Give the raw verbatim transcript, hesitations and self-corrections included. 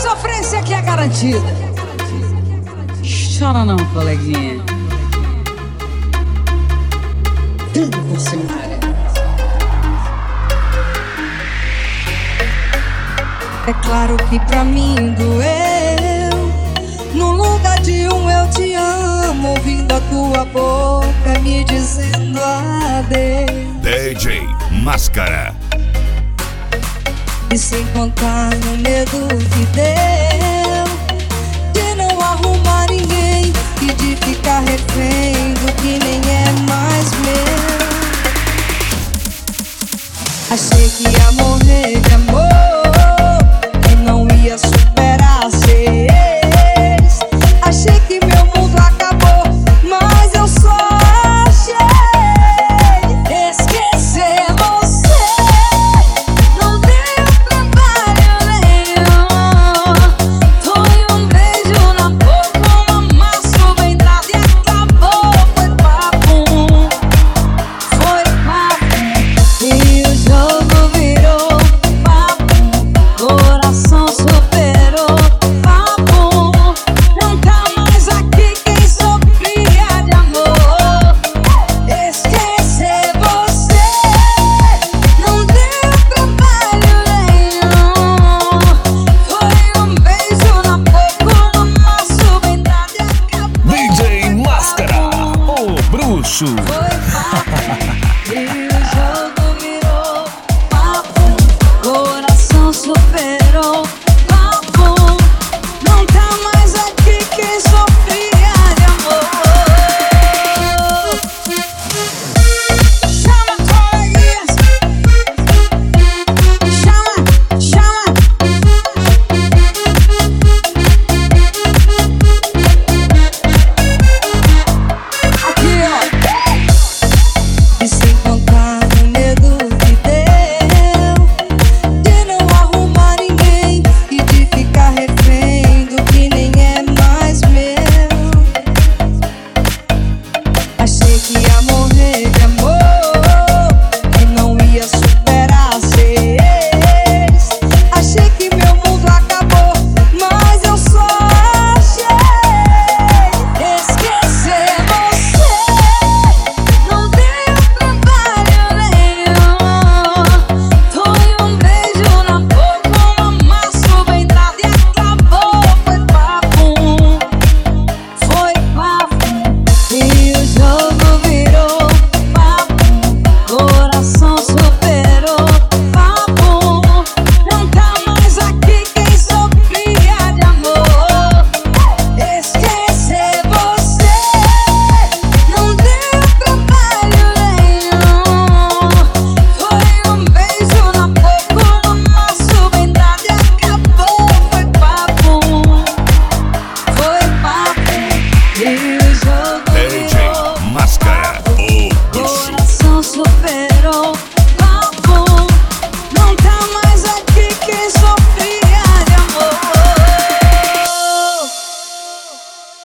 sofrência aqui é garantida. Chora não, coleguinha. Tudo por cima. É claro que pra mim doeu. No lugar de um eu te amo, ouvindo a tua boca me dizendo adeus. D J Máscara. E sem contar no medo que deu de não arrumar ninguém e de ficar refém do que nem é mais meu. Achei que ia morrer de amor,